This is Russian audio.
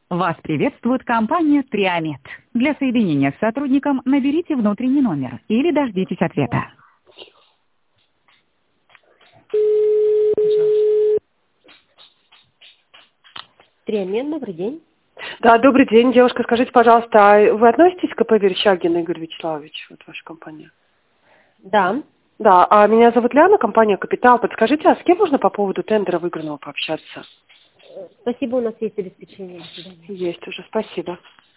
Вас приветствует компания Триамет. Для соединения с сотрудником наберите внутренний номер или дождитесь ответа. Триамет, добрый день. Да, добрый день, девушка. Скажите, пожалуйста, а вы относитесь к КП Верещагин Игорь Вячеславович, вот ваша компания? Да. Да, а меня зовут Ляна, компания «Капитал». Подскажите, а с кем можно по поводу тендера выигранного пообщаться? Спасибо, у нас есть обеспечение. До свидания. Есть уже, спасибо.